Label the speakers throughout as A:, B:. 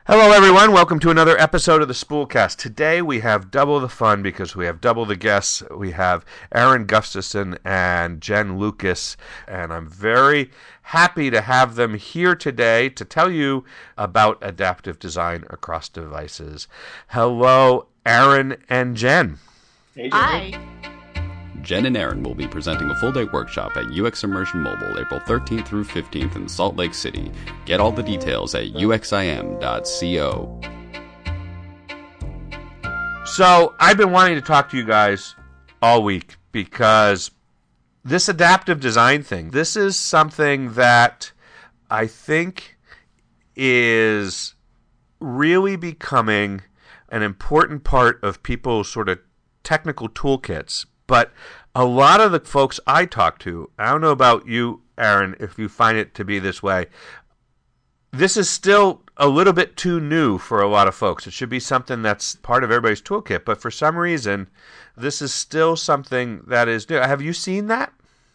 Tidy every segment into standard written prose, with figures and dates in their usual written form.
A: Hello, everyone. Welcome to another episode of the Spoolcast. Today we have double the fun because we have double the guests. We have Aaron Gustafson and Jen Lucas, and I'm very happy to have them here today to tell you about adaptive design across devices. Hello, Aaron and Jen.
B: Hey,
C: Hi.
D: Jen and Aaron will be presenting a full-day workshop at UX Immersion Mobile April 13th through 15th in Salt Lake City. Get all the details at uxim.co.
A: So, I've been wanting to talk to you guys all week because this adaptive design thing, this is something that I think is really becoming an important part of people's sort of technical toolkits. But a lot of the folks I talk to, I don't know about you, Aaron, if you find it to be this way, this is still a little bit too new for a lot of folks. It should be something that's part of everybody's toolkit, but for some reason, this is still something that is new. Have you seen that?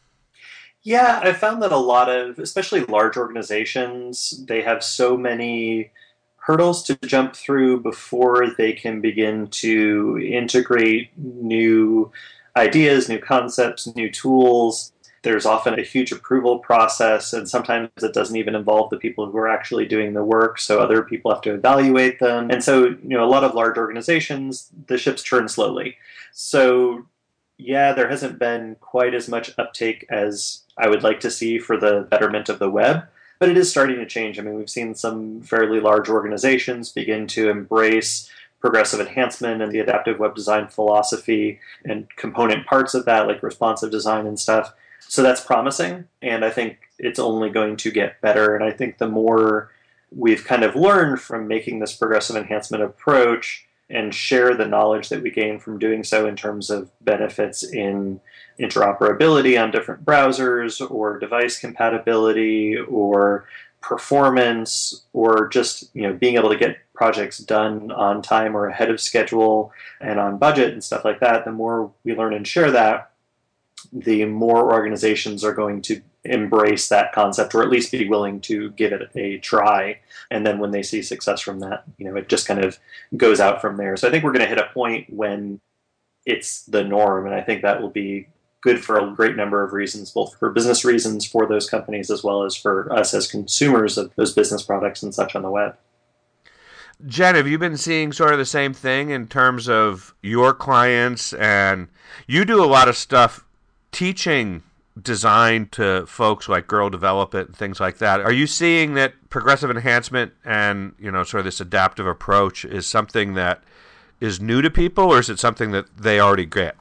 B: Yeah, I've found that a lot of, especially large organizations, they have so many hurdles to jump through before they can begin to integrate new ideas, new concepts, new tools. There's often a huge approval process, and sometimes it doesn't even involve the people who are actually doing the work, so other people have to evaluate them. And so, a lot of large organizations, the ships churn slowly. So, yeah, there hasn't been quite as much uptake as I would like to see for the betterment of the web, but it is starting to change. I mean, we've seen some fairly large organizations begin to embrace progressive enhancement and the adaptive web design philosophy and component parts of that, like responsive design and stuff. So that's promising, and I think it's only going to get better. And I think the more we've kind of learned from making this progressive enhancement approach and share the knowledge that we gain from doing so in terms of benefits in interoperability on different browsers or device compatibility or performance or just being able to get projects done on time or ahead of schedule and on budget and stuff like that, the more we learn and share that, the more organizations are going to embrace that concept or at least be willing to give it a try. And then when they see success from that, it just kind of goes out from there. So I think we're going to hit a point when it's the norm, and I think that will be good for a great number of reasons, both for business reasons for those companies as well as for us as consumers of those business products and such on the web.
A: Jen, have you been seeing sort of the same thing in terms of your clients? And you do a lot of stuff teaching design to folks like Girl Develop It and things like that. Are you seeing that progressive enhancement and, sort of this adaptive approach is something that is new to people, or is it something that they already get?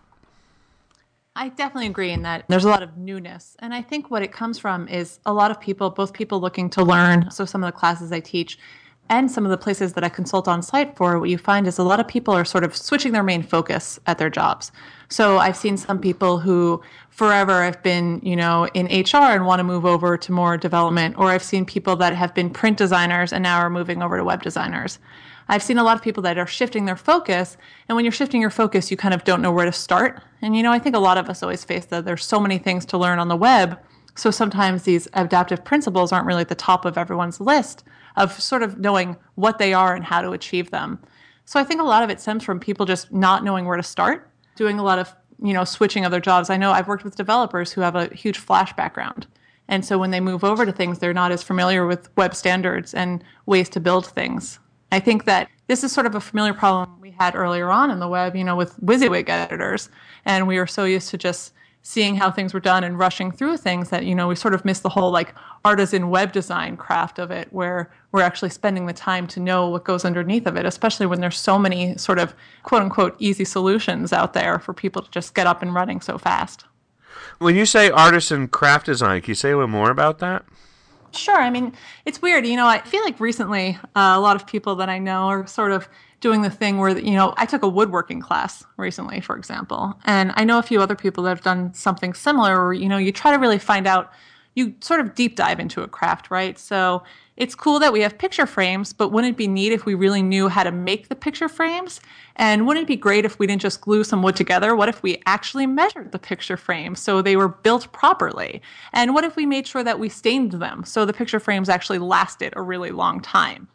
C: I definitely agree in that there's a lot of newness. And I think what it comes from is a lot of people, both people looking to learn, so some of the classes I teach, and some of the places that I consult on site for, what you find is a lot of people are sort of switching their main focus at their jobs. So I've seen some people who forever have been, in HR and want to move over to more development, or I've seen people that have been print designers and now are moving over to web designers. I've seen a lot of people that are shifting their focus, and when you're shifting your focus, you kind of don't know where to start. And, I think a lot of us always face that there's so many things to learn on the web, so sometimes these adaptive principles aren't really at the top of everyone's list of sort of knowing what they are and how to achieve them. So I think a lot of it stems from people just not knowing where to start, doing a lot of, switching of their jobs. I know I've worked with developers who have a huge Flash background. And so when they move over to things, they're not as familiar with web standards and ways to build things. I think that this is sort of a familiar problem we had earlier on in the web, with WYSIWYG editors. And we were so used to just seeing how things were done and rushing through things that, we sort of missed the whole artisan web design craft of it, where we're actually spending the time to know what goes underneath of it, especially when there's so many sort of quote unquote easy solutions out there for people to just get up and running so fast.
A: When you say artisan craft design, can you say a little more about that?
C: Sure. I mean, it's weird. I feel like recently a lot of people that I know are sort of doing the thing where, I took a woodworking class recently, for example, and I know a few other people that have done something similar where, you try to really find out, you sort of deep dive into a craft, right? So it's cool that we have picture frames, but wouldn't it be neat if we really knew how to make the picture frames? And wouldn't it be great if we didn't just glue some wood together? What if we actually measured the picture frames so they were built properly? And what if we made sure that we stained them so the picture frames actually lasted a really long time?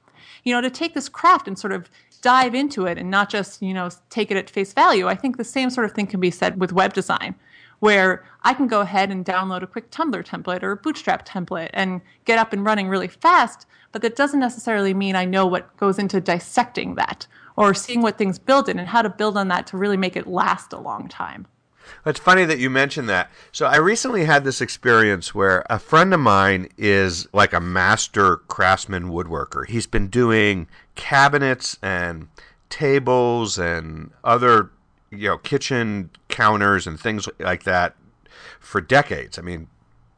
C: to take this craft and sort of dive into it and not just, take it at face value. I think the same sort of thing can be said with web design, where I can go ahead and download a quick Tumblr template or a Bootstrap template and get up and running really fast, but that doesn't necessarily mean I know what goes into dissecting that or seeing what things build in and how to build on that to really make it last a long time.
A: It's funny that you mentioned that. So I recently had this experience where a friend of mine is like a master craftsman woodworker. He's been doing cabinets and tables and other, kitchen counters and things like that for decades. I mean,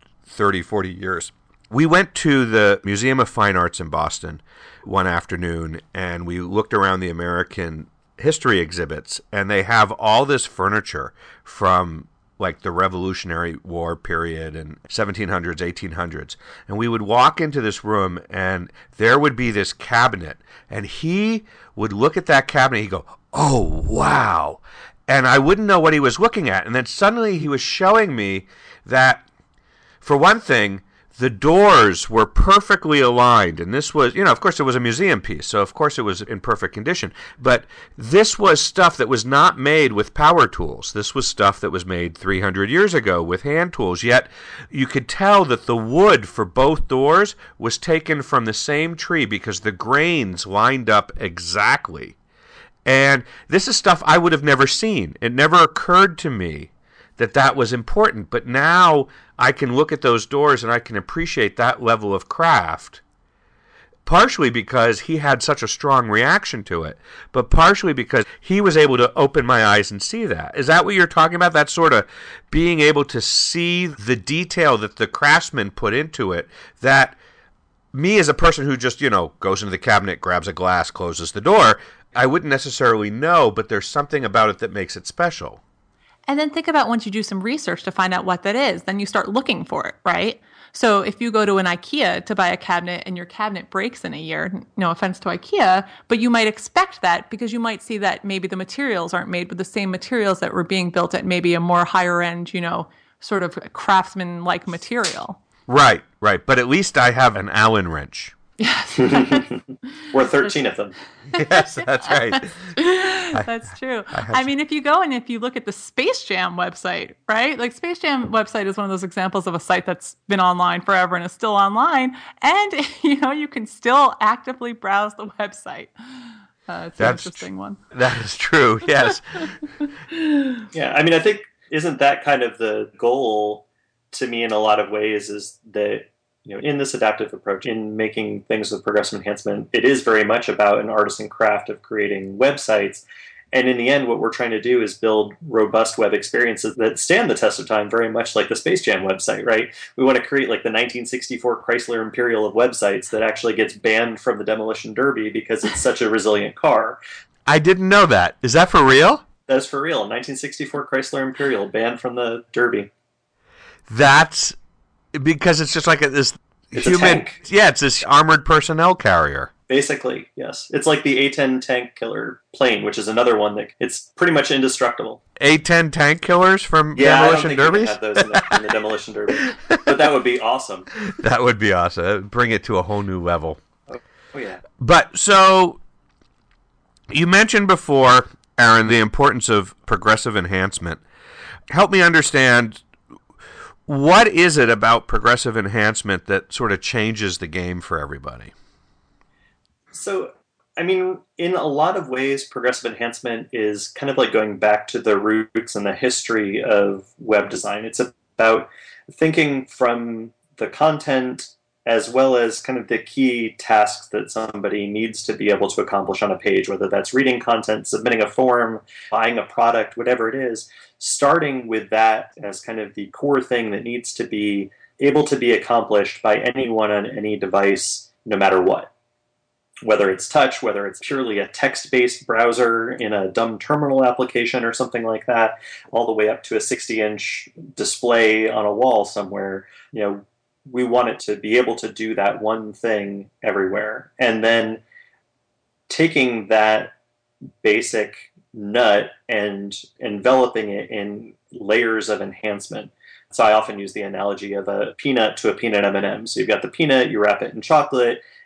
A: 30, 40 years. We went to the Museum of Fine Arts in Boston one afternoon, and we looked around the American history exhibits, and they have all this furniture from like the Revolutionary War period and 1700s, 1800s. And we would walk into this room, and there would be this cabinet, and he would look at that cabinet, he'd go, "Oh, wow." And I wouldn't know what he was looking at. And then suddenly he was showing me that, for one thing, the doors were perfectly aligned. And this was, of course it was a museum piece, so of course it was in perfect condition. But this was stuff that was not made with power tools. This was stuff that was made 300 years ago with hand tools. Yet you could tell that the wood for both doors was taken from the same tree because the grains lined up exactly. And this is stuff I would have never seen. It never occurred to me that that was important. But now I can look at those doors and I can appreciate that level of craft, partially because he had such a strong reaction to it, but partially because he was able to open my eyes and see that. Is that what you're talking about? That sort of being able to see the detail that the craftsman put into it, that me as a person who just, goes into the cabinet, grabs a glass, closes the door, I wouldn't necessarily know, but there's something about it that makes it special.
C: And then think about once you do some research to find out what that is, then you start looking for it, right? So if you go to an IKEA to buy a cabinet and your cabinet breaks in a year, no offense to IKEA, but you might expect that because you might see that maybe the materials aren't made with the same materials that were being built at maybe a more higher end, sort of craftsman-like material.
A: Right. But at least I have an Allen wrench.
C: Yes.
B: Or 13 of them.
A: Yes, that's right.
C: That's true. I mean, if you go and if you look at the Space Jam website, right? Like Space Jam website is one of those examples of a site that's been online forever and is still online. And, you can still actively browse the website. It's an interesting one.
A: That is true, yes.
B: Yeah, I mean, I think, isn't that kind of the goal to me in a lot of ways, is that in this adaptive approach, in making things with progressive enhancement, it is very much about an artisan craft of creating websites. And in the end, what we're trying to do is build robust web experiences that stand the test of time, very much like the Space Jam website, right? We want to create like the 1964 Chrysler Imperial of websites that actually gets banned from the Demolition Derby because it's such a resilient car.
A: I didn't know that. Is that for real?
B: That's for real. 1964 Chrysler Imperial banned from the Derby.
A: That's because it's just like this
B: it's
A: human...
B: a tank.
A: Yeah, it's this armored personnel carrier.
B: Basically, yes. It's like the A-10 tank killer plane, which is another one that it's pretty much indestructible.
A: A-10 tank killers from Demolition Derbies?
B: Yeah, I don't think you can have those in the Demolition Derby. But that would be awesome.
A: That would be awesome. That would bring it to a whole new level.
B: Oh yeah.
A: But, so, you mentioned before, Aaron, the importance of progressive enhancement. Help me understand, what is it about progressive enhancement that sort of changes the game for everybody?
B: So, I mean, in a lot of ways, progressive enhancement is kind of like going back to the roots and the history of web design. It's about thinking from the content as well as kind of the key tasks that somebody needs to be able to accomplish on a page, whether that's reading content, submitting a form, buying a product, whatever it is, starting with that as kind of the core thing that needs to be able to be accomplished by anyone on any device, no matter what. Whether it's touch, whether it's purely a text-based browser in a dumb terminal application or something like that, all the way up to a 60-inch display on a wall somewhere, we want it to be able to do that one thing everywhere. And then taking that basic nut and enveloping it in layers of enhancement. So I often use the analogy of a peanut to a peanut M&M. So you've got the peanut, you wrap it in chocolate,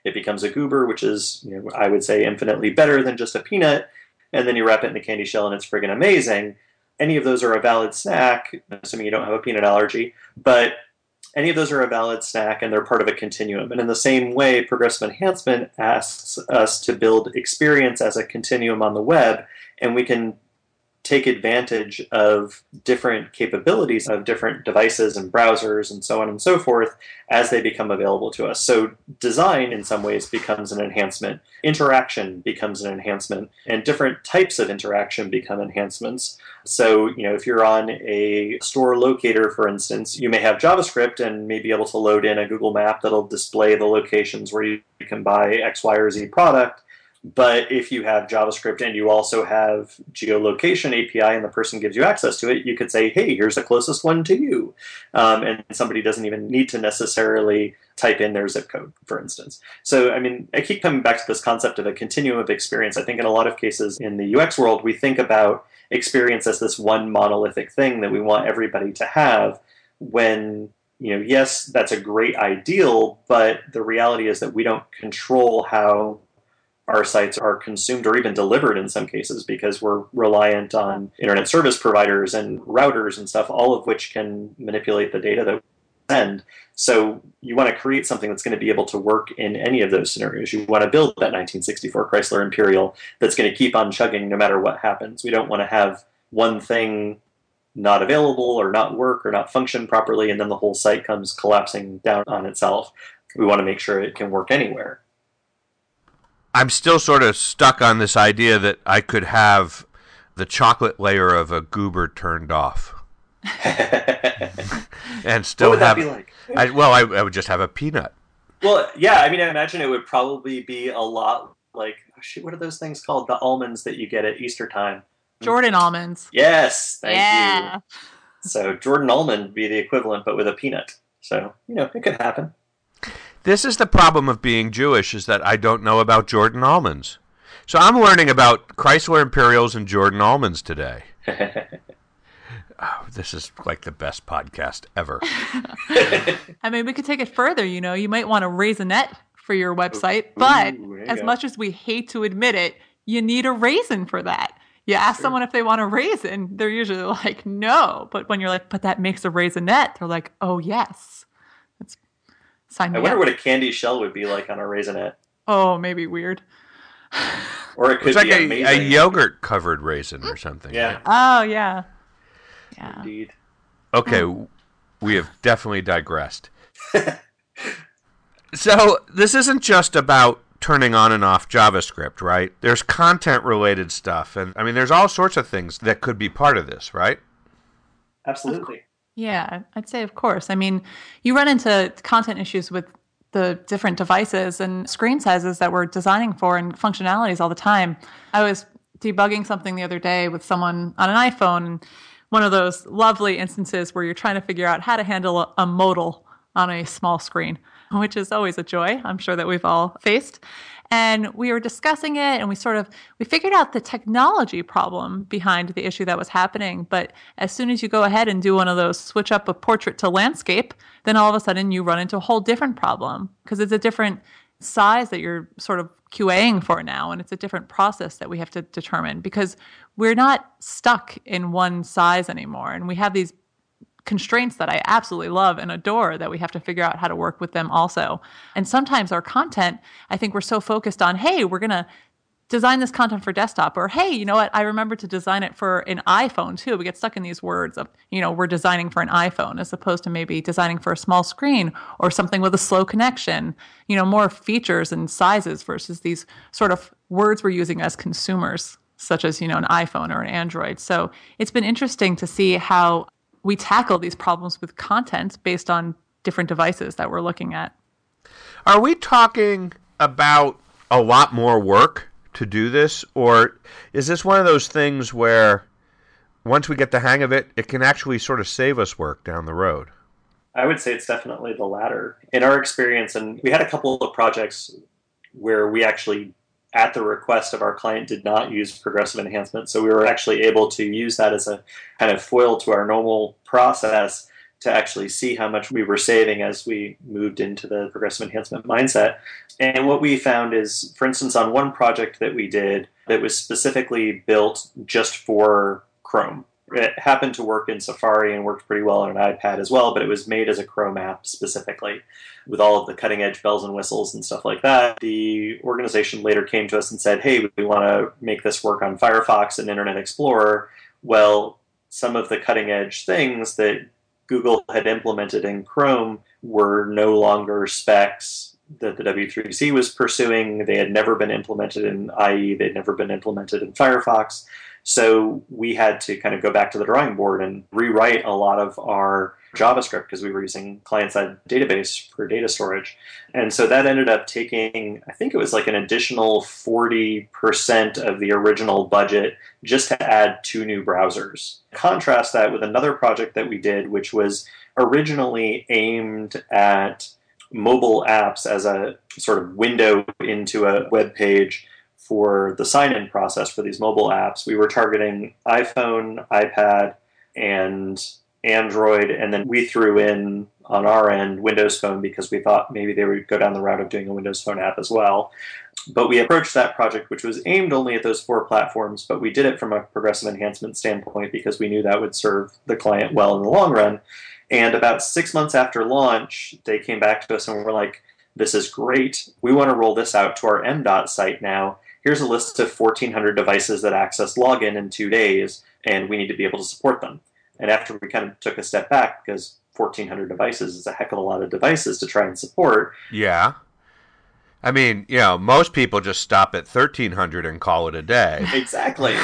B: It becomes a goober, which is, I would say, infinitely better than just a peanut. And then you wrap it in a candy shell and it's friggin' amazing. Any of those are a valid snack, assuming you don't have a peanut allergy. But any of those are a valid snack, and they're part of a continuum. And in the same way, progressive enhancement asks us to build experience as a continuum on the web, and we can take advantage of different capabilities of different devices and browsers and so on and so forth as they become available to us. So design in some ways becomes an enhancement, interaction becomes an enhancement, and different types of interaction become enhancements. So, if you're on a store locator, for instance, you may have JavaScript and may be able to load in a Google map that'll display the locations where you can buy X, Y, or Z product. But if you have JavaScript and you also have geolocation API and the person gives you access to it, you could say, hey, here's the closest one to you. And somebody doesn't even need to necessarily type in their zip code, for instance. So, I keep coming back to this concept of a continuum of experience. I think in a lot of cases in the UX world, we think about experience as this one monolithic thing that we want everybody to have when, yes, that's a great ideal, but the reality is that we don't control how our sites are consumed or even delivered in some cases because we're reliant on internet service providers and routers and stuff, all of which can manipulate the data that we send. So you want to create something that's going to be able to work in any of those scenarios. You want to build that 1964 Chrysler Imperial that's going to keep on chugging no matter what happens. We don't want to have one thing not available or not work or not function properly and then the whole site comes collapsing down on itself. We want to make sure it can work anywhere.
A: I'm still sort of stuck on this idea that I could have the chocolate layer of a goober turned off. And still
B: what would
A: have...
B: that be like?
A: I would just have a peanut.
B: Well, yeah, I imagine it would probably be a lot like, what are those things called? The almonds that you get at Easter time.
C: Jordan almonds.
B: Yes, thank
C: you.
B: So Jordan almond would be the equivalent, but with a peanut. So, it could happen.
A: This is the problem of being Jewish, is that I don't know about Jordan almonds. So I'm learning about Chrysler Imperials and Jordan almonds today. This is like the best podcast ever.
C: We could take it further. You might want a raisinette for your website, but as much as we hate to admit it, you need a raisin for that. You ask someone if they want a raisin, they're usually like, no. But when you're like, but that makes a raisinette, they're like, oh, yes.
B: I wonder what a candy shell would be like on a raisinette.
C: Oh, maybe weird.
B: Or it could
A: be
B: like
A: a yogurt-covered raisin or something.
B: Yeah.
A: Right?
C: Oh, yeah.
B: Indeed.
A: Okay, we have definitely digressed. So this isn't just about turning on and off JavaScript, right? There's content-related stuff, and there's all sorts of things that could be part of this, right?
B: Absolutely.
C: Yeah, I'd say of course. You run into content issues with the different devices and screen sizes that we're designing for and functionalities all the time. I was debugging something the other day with someone on an iPhone, one of those lovely instances where you're trying to figure out how to handle a modal on a small screen, which is always a joy, I'm sure that we've all faced. And we were discussing it, and we figured out the technology problem behind the issue that was happening. But as soon as you go ahead and do one of those switch up a portrait to landscape, then all of a sudden you run into a whole different problem because it's a different size that you're sort of QAing for now, and it's a different process that we have to determine because we're not stuck in one size anymore. And we have these constraints that I absolutely love and adore that we have to figure out how to work with them also. And sometimes our content, I think we're so focused on, hey, we're going to design this content for desktop, or hey, you know what, I remember to design it for an iPhone too. We get stuck in these words of, we're designing for an iPhone as opposed to maybe designing for a small screen or something with a slow connection, more features and sizes versus these sort of words we're using as consumers, such as, an iPhone or an Android. So it's been interesting to see how we tackle these problems with content based on different devices that we're looking at.
A: Are we talking about a lot more work to do this, or is this one of those things where once we get the hang of it, it can actually sort of save us work down the road?
B: I would say it's definitely the latter. In our experience, and we had a couple of projects where we actually, at the request of our client, did not use progressive enhancement. So we were actually able to use that as a kind of foil to our normal process to actually see how much we were saving as we moved into the progressive enhancement mindset. And what we found is, for instance, on one project that we did that was specifically built just for Chrome. It happened to work in Safari and worked pretty well on an iPad as well, but it was made as a Chrome app specifically with all of the cutting edge bells and whistles and stuff like that. The organization later came to us and said, hey, we want to make this work on Firefox and Internet Explorer. Well, some of the cutting edge things that Google had implemented in Chrome were no longer specs that the W3C was pursuing. They had never been implemented in IE. They'd never been implemented in Firefox. So we had to kind of go back to the drawing board and rewrite a lot of our JavaScript because we were using client-side database for data storage. And so that ended up taking, I think it was like an additional 40% of the original budget just to add 2 new browsers. Contrast that with another project that we did, which was originally aimed at mobile apps as a sort of window into a web page for the sign-in process for these mobile apps. We were targeting iPhone, iPad, and Android, and then we threw in, on our end, Windows Phone because we thought maybe they would go down the route of doing a Windows Phone app as well. But we approached that project, which was aimed only at those 4 platforms, but we did it from a progressive enhancement standpoint because we knew that would serve the client well in the long run. And about 6 months after launch, they came back to us and were like, this is great. We want to roll this out to our MDOT site now. Here's a list of 1,400 devices that access login in 2 days, and we need to be able to support them. And after we kind of took a step back, because 1,400 devices is a heck of a lot of devices to try and support.
A: Yeah. I mean, most people just stop at 1,300 and call it a day.
B: Exactly.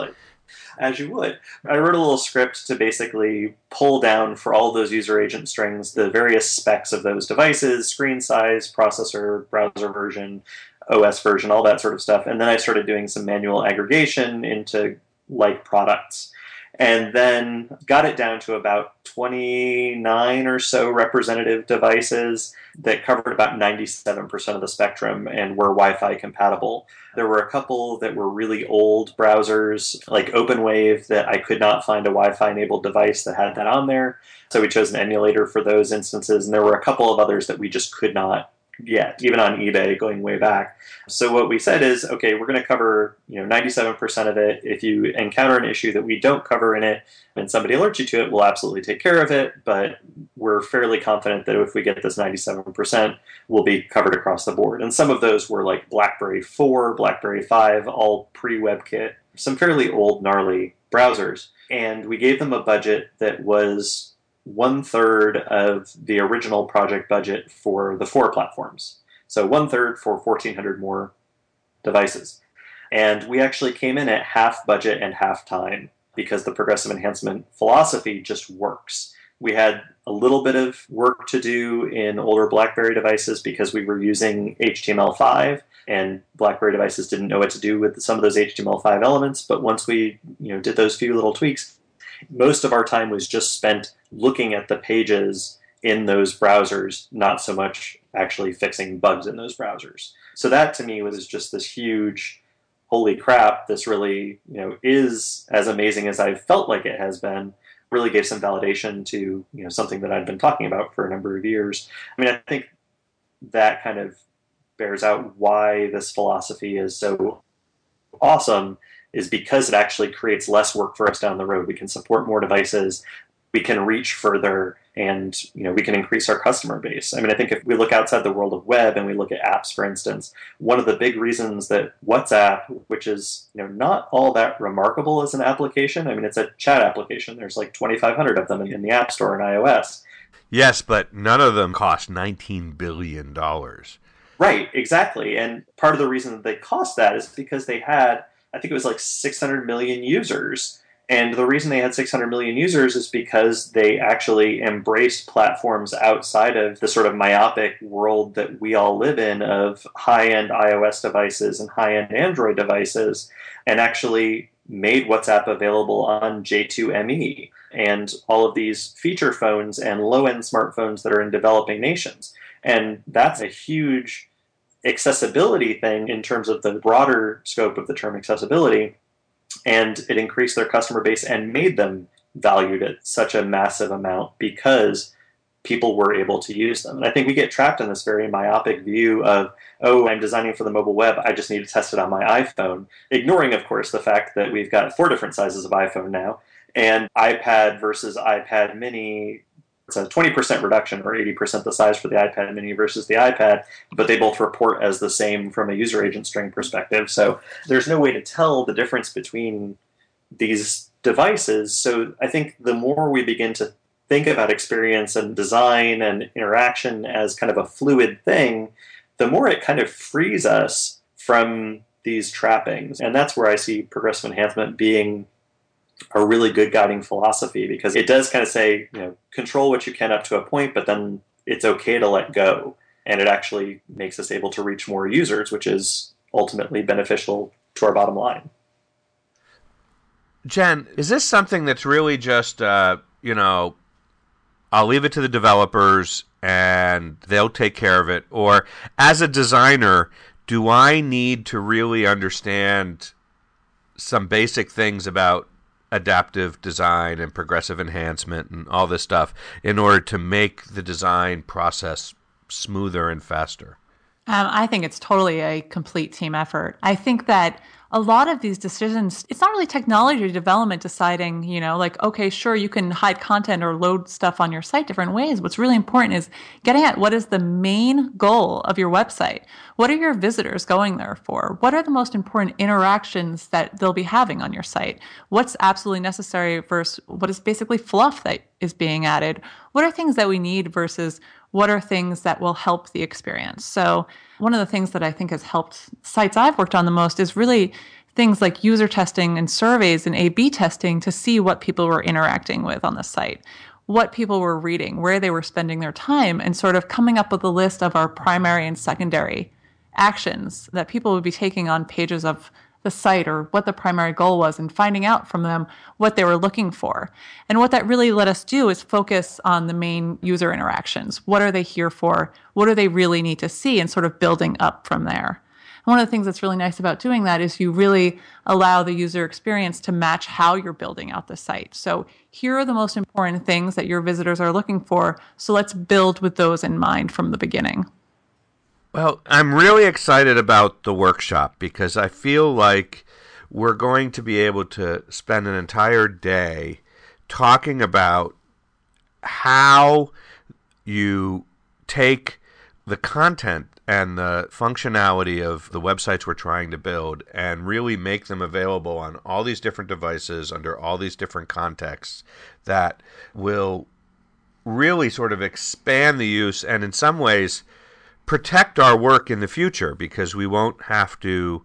B: As you would. I wrote a little script to basically pull down for all those user agent strings the various specs of those devices, screen size, processor, browser version, OS version, all that sort of stuff. And then I started doing some manual aggregation into like products. And then got it down to about 29 or so representative devices that covered about 97% of the spectrum and were Wi-Fi compatible. There were a couple that were really old browsers, like OpenWave, that I could not find a Wi-Fi enabled device that had that on there. So we chose an emulator for those instances. And there were a couple of others that we just could not yet, even on eBay going way back. So what we said is, okay, we're going to cover 97% of it. If you encounter an issue that we don't cover in it and somebody alerts you to it, we'll absolutely take care of it. But we're fairly confident that if we get this 97%, we'll be covered across the board. And some of those were like BlackBerry 4, BlackBerry 5, all pre-WebKit, some fairly old, gnarly browsers. And we gave them a budget that was 1/3 of the original project budget for the 4 platforms. So 1/3 for 1,400 more devices. And we actually came in at half budget and half time because the progressive enhancement philosophy just works. We had a little bit of work to do in older BlackBerry devices because we were using HTML5 and BlackBerry devices didn't know what to do with some of those HTML5 elements. But once we did those few little tweaks, most of our time was just spent looking at the pages in those browsers, not so much actually fixing bugs in those browsers. So that to me was just this huge, holy crap, this really is as amazing as I've felt like it has been. Really gave some validation to something that I've been talking about for a number of years. I mean, I think that kind of bears out why this philosophy is so awesome, is because it actually creates less work for us down the road. We can support more devices, we can reach further, and we can increase our customer base. I mean, I think if we look outside the world of web and we look at apps, for instance, one of the big reasons that WhatsApp, which is not all that remarkable as an application, I mean, it's a chat application. There's like 2,500 of them in the App Store in iOS.
A: Yes, but none of them cost $19 billion.
B: Right, exactly. And part of the reason that they cost that is because they had, I think it was like 600 million users. And the reason they had 600 million users is because they actually embraced platforms outside of the sort of myopic world that we all live in of high-end iOS devices and high-end Android devices, and actually made WhatsApp available on J2ME and all of these feature phones and low-end smartphones that are in developing nations. And that's a huge accessibility thing in terms of the broader scope of the term accessibility. And it increased their customer base and made them valued at such a massive amount because people were able to use them. And I think we get trapped in this very myopic view of, oh, I'm designing for the mobile web, I just need to test it on my iPhone, ignoring, of course, the fact that we've got 4 different sizes of iPhone now, and iPad versus iPad mini, it's a 20% reduction or 80% the size for the iPad mini versus the iPad, but they both report as the same from a user agent string perspective. So there's no way to tell the difference between these devices. So I think the more we begin to think about experience and design and interaction as kind of a fluid thing, the more it kind of frees us from these trappings. And that's where I see progressive enhancement being a really good guiding philosophy, because it does kind of say, control what you can up to a point, but then it's okay to let go. And it actually makes us able to reach more users, which is ultimately beneficial to our bottom line.
A: Jen, is this something that's really just, I'll leave it to the developers and they'll take care of it? Or as a designer, do I need to really understand some basic things about adaptive design and progressive enhancement and all this stuff in order to make the design process smoother and faster?
C: I think it's totally a complete team effort. I think that a lot of these decisions, it's not really technology development deciding, okay, sure, you can hide content or load stuff on your site different ways. What's really important is getting at what is the main goal of your website. What are your visitors going there for? What are the most important interactions that they'll be having on your site? What's absolutely necessary versus what is basically fluff that is being added? What are things that we need versus what are things that will help the experience? So one of the things that I think has helped sites I've worked on the most is really things like user testing and surveys and A/B testing to see what people were interacting with on the site, what people were reading, where they were spending their time, and sort of coming up with a list of our primary and secondary actions that people would be taking on pages of the site or what the primary goal was, and finding out from them what they were looking for. And what that really let us do is focus on the main user interactions. What are they here for? What do they really need to see? And sort of building up from there. And one of the things that's really nice about doing that is you really allow the user experience to match how you're building out the site. So here are the most important things that your visitors are looking for. So let's build with those in mind from the beginning.
A: Well, I'm really excited about the workshop because I feel like we're going to be able to spend an entire day talking about how you take the content and the functionality of the websites we're trying to build and really make them available on all these different devices under all these different contexts that will really sort of expand the use and in some ways protect our work in the future, because we won't have to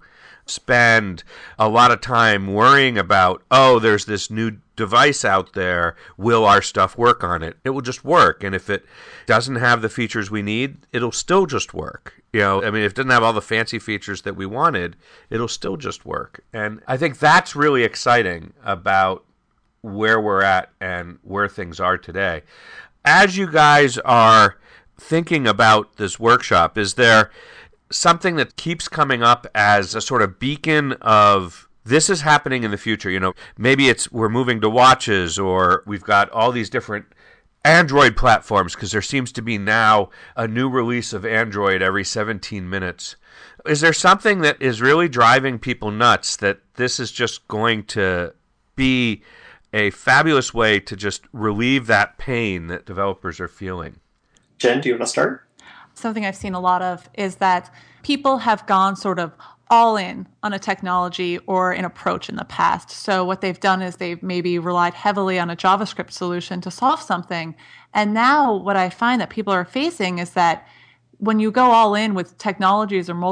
A: spend a lot of time worrying about, there's this new device out there, will our stuff work on it? It will just work, and if it doesn't have the features we need, it'll still just work. If it doesn't have all the fancy features that we wanted, it'll still just work. And I think that's really exciting about where we're at and where things are today. As you guys are thinking about this workshop, is there something that keeps coming up as a sort of beacon of this is happening in the future? Maybe it's we're moving to watches, or we've got all these different Android platforms because there seems to be now a new release of Android every 17 minutes. Is there something that is really driving people nuts that this is just going to be a fabulous way to just relieve that pain that developers are feeling?
B: Jen, do you want to start?
C: Something I've seen a lot of is that people have gone sort of all in on a technology or an approach in the past. So what they've done is they've maybe relied heavily on a JavaScript solution to solve something. And now what I find that people are facing is that when you go all in with technologies or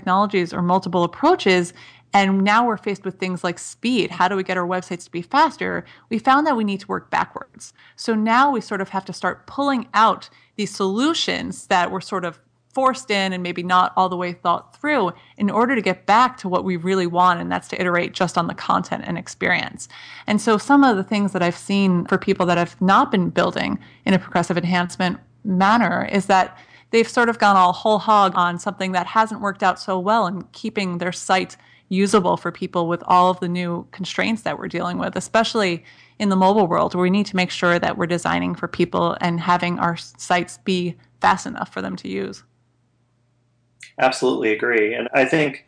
C: multiple approaches, and now we're faced with things like speed. How do we get our websites to be faster? We found that we need to work backwards. So now we sort of have to start pulling out these solutions that were sort of forced in and maybe not all the way thought through in order to get back to what we really want, and that's to iterate just on the content and experience. And so some of the things that I've seen for people that have not been building in a progressive enhancement manner is that they've sort of gone all whole hog on something that hasn't worked out so well and keeping their site usable for people with all of the new constraints that we're dealing with, especially in the mobile world, where we need to make sure that we're designing for people and having our sites be fast enough for them to use.
B: Absolutely agree. And I think,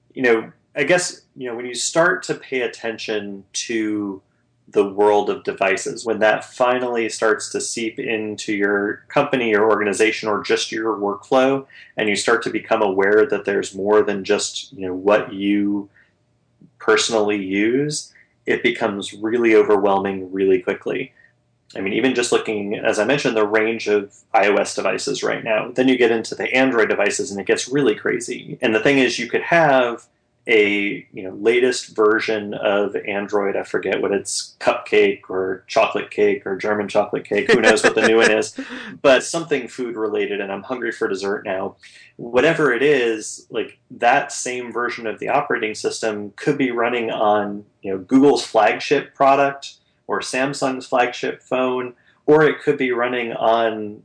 B: I guess, when you start to pay attention to the world of devices, when that finally starts to seep into your company or organization or just your workflow, and you start to become aware that there's more than just, what you personally use, it becomes really overwhelming really quickly. I mean, even just looking, as I mentioned, the range of iOS devices right now, then you get into the Android devices and it gets really crazy. And the thing is, you could have a latest version of Android. I forget what it's, cupcake or chocolate cake or German chocolate cake. Who knows what the new one is? But something food related, and I'm hungry for dessert now. Whatever it is, like that same version of the operating system could be running on Google's flagship product or Samsung's flagship phone, or it could be running on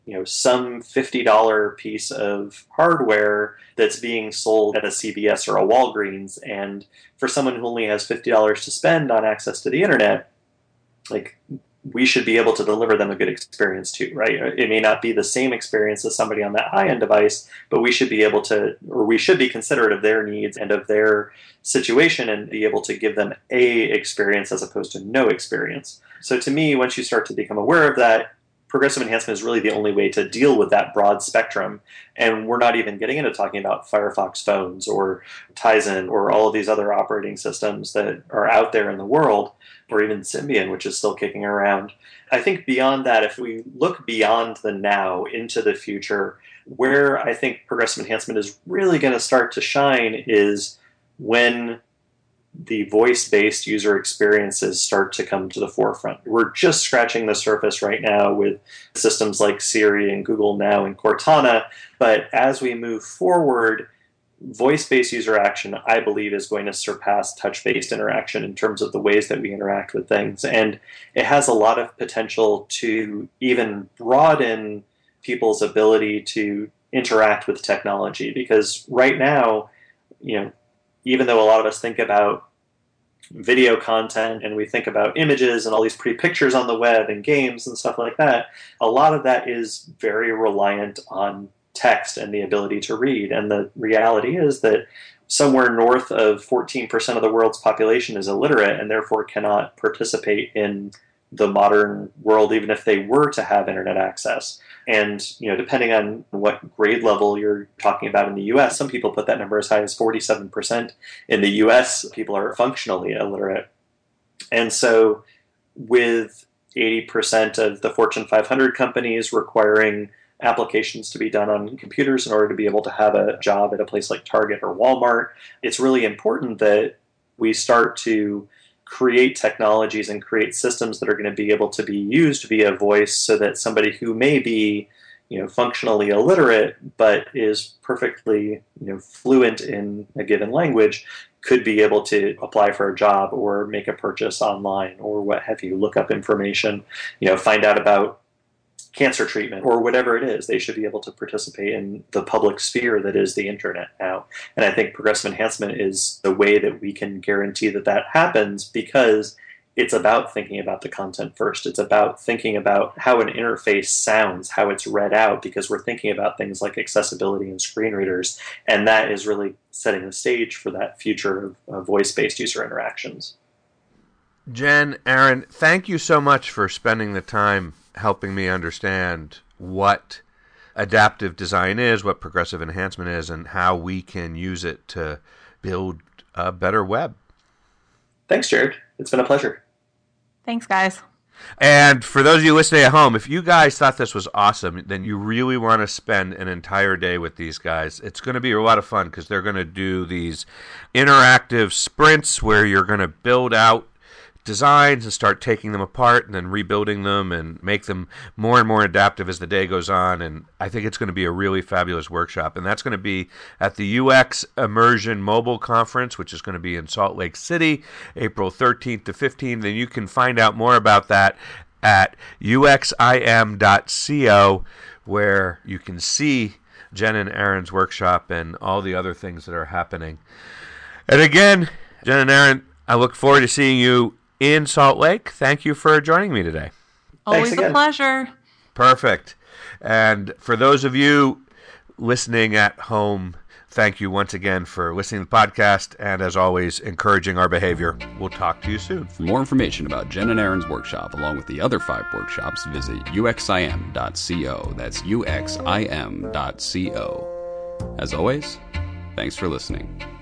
B: some $50 piece of hardware that's being sold at a CVS or a Walgreens. And for someone who only has $50 to spend on access to the internet, like, we should be able to deliver them a good experience too, right? It may not be the same experience as somebody on that high-end device, but we should be able to, or we should be considerate of their needs and of their situation and be able to give them a experience as opposed to no experience. So to me, once you start to become aware of that, progressive enhancement is really the only way to deal with that broad spectrum. And we're not even getting into talking about Firefox phones or Tizen or all of these other operating systems that are out there in the world, or even Symbian, which is still kicking around. I think beyond that, if we look beyond the now into the future, where I think progressive enhancement is really going to start to shine is when the voice-based user experiences start to come to the forefront. We're just scratching the surface right now with systems like Siri and Google Now and Cortana, but as we move forward, voice-based user action, I believe, is going to surpass touch-based interaction in terms of the ways that we interact with things. And it has a lot of potential to even broaden people's ability to interact with technology. Because right now, even though a lot of us think about video content and we think about images and all these pretty pictures on the web and games and stuff like that, a lot of that is very reliant on text and the ability to read. And the reality is that somewhere north of 14% of the world's population is illiterate and therefore cannot participate in the modern world, even if they were to have internet access. And, depending on what grade level you're talking about in the U.S., some people put that number as high as 47%. In the U.S., people are functionally illiterate. And so with 80% of the Fortune 500 companies requiring applications to be done on computers in order to be able to have a job at a place like Target or Walmart, it's really important that we start to create technologies and create systems that are going to be able to be used via voice so that somebody who may be functionally illiterate but is perfectly fluent in a given language could be able to apply for a job or make a purchase online or what have you, look up information, find out about cancer treatment or whatever it is. They should be able to participate in the public sphere that is the internet now. And I think progressive enhancement is the way that we can guarantee that that happens, because it's about thinking about the content first. It's about thinking about how an interface sounds, how it's read out, because we're thinking about things like accessibility and screen readers. And that is really setting the stage for that future of voice-based user interactions.
A: Jen, Aaron, thank you so much for spending the time helping me understand what adaptive design is, what progressive enhancement is, and how we can use it to build a better web.
B: Thanks, Jared. It's been a pleasure.
C: Thanks, guys.
A: And for those of you listening at home, if you guys thought this was awesome, then you really want to spend an entire day with these guys. It's going to be a lot of fun because they're going to do these interactive sprints where you're going to build out designs and start taking them apart and then rebuilding them and make them more and more adaptive as the day goes on. And I think it's going to be a really fabulous workshop. And that's going to be at the UX Immersion Mobile Conference, which is going to be in Salt Lake City, April 13th to 15th. And you can find out more about that at uxim.co, where you can see Jen and Aaron's workshop and all the other things that are happening. And again, Jen and Aaron, I look forward to seeing you in Salt Lake. Thank you for joining me today.
C: Always a pleasure.
A: Perfect. And for those of you listening at home, thank you once again for listening to the podcast and, as always, encouraging our behavior. We'll talk to you soon.
D: For more information about Jen and Aaron's workshop, along with the other 5 workshops, visit uxim.co. That's uxim.co. As always, thanks for listening.